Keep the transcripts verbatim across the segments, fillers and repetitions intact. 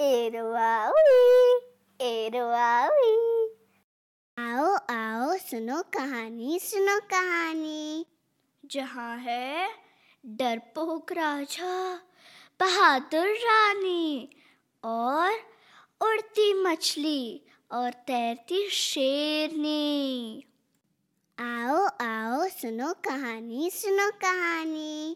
एरवावी एरवावी। आओ आओ सुनो कहानी सुनो कहानी। जहाँ है डरपोक राजा, बहादुर रानी और उड़ती मछली और तैरती शेरनी। आओ आओ सुनो कहानी सुनो कहानी।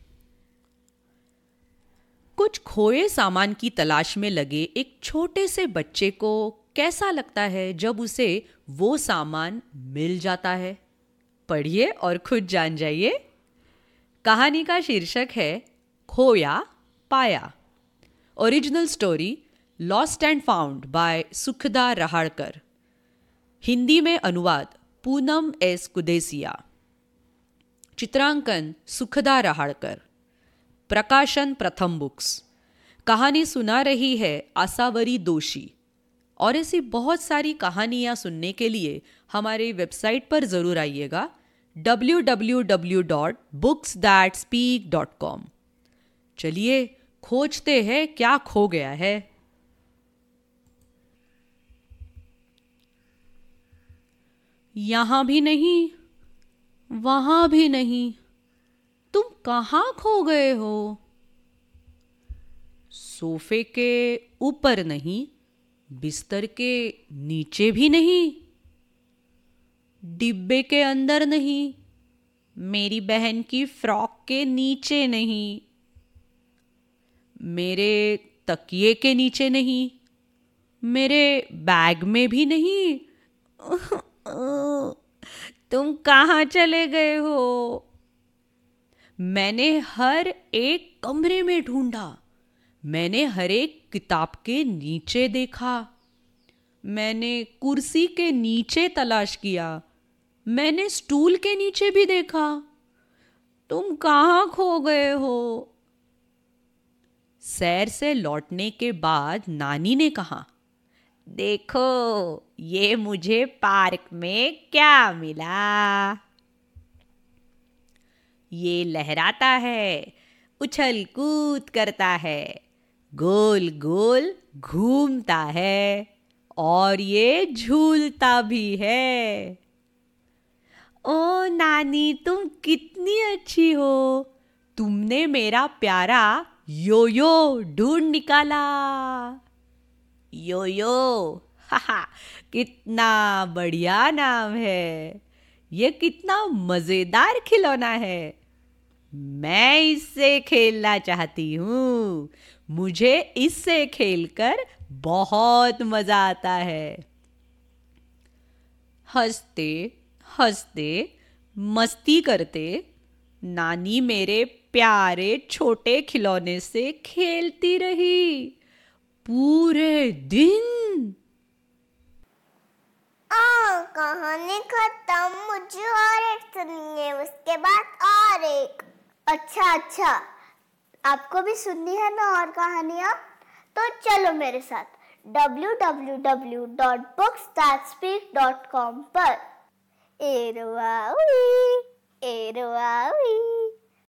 कुछ खोए सामान की तलाश में लगे एक छोटे से बच्चे को कैसा लगता है जब उसे वो सामान मिल जाता है? पढ़िए और खुद जान जाइए। कहानी का शीर्षक है खोया पाया। Original story lost and found by Sukhada Rahadkar. Hindi में अनुवाद पूनम एस कुदेसिया। चित्रांकन सुखदा रहाड़कर। प्रकाशन प्रथम बुक्स। कहानी सुना रही है आसावरी दोषी। और ऐसी बहुत सारी कहानियाँ सुनने के लिए हमारे वेबसाइट पर ज़रूर आइएगा W W W dot books that speak dot com. चलिए खोजते हैं क्या खो गया है। यहाँ भी नहीं, वहाँ भी नहीं, तुम कहाँ खो गए हो? सोफे के ऊपर नहीं, बिस्तर के नीचे भी नहीं, डिब्बे के अंदर नहीं, मेरी बहन की फ्रॉक के नीचे नहीं, मेरे तकिए के नीचे नहीं, मेरे बैग में भी नहीं। तुम कहाँ चले गए हो? मैंने हर एक कमरे में ढूंढा, मैंने हर एक किताब के नीचे देखा, मैंने कुर्सी के नीचे तलाश किया, मैंने स्टूल के नीचे भी देखा। तुम कहाँ खो गए हो? सैर से लौटने के बाद नानी ने कहा, देखो ये मुझे पार्क में क्या मिला। ये लहराता है, उछल कूद करता है, गोल गोल घूमता है और ये झूलता भी है। ओ नानी तुम कितनी अच्छी हो, तुमने मेरा प्यारा योयो ढूंढ निकाला। योयो, हाहा, कितना बढ़िया नाम है। ये कितना मजेदार खिलौना है। मैं इससे खेलना चाहती हूँ। मुझे इससे खेलकर बहुत मजा आता है। हंसते हंसते मस्ती करते नानी मेरे प्यारे छोटे खिलौने से खेलती रही पूरे दिन। आ, कहानी खत्म। मुझे और एक सुननी है, उसके बाद और एक। अच्छा अच्छा, आपको भी सुननी है ना और कहानियाँ? तो चलो मेरे साथ W W W dot books that speak dot com पर। एरवावी एरवावी।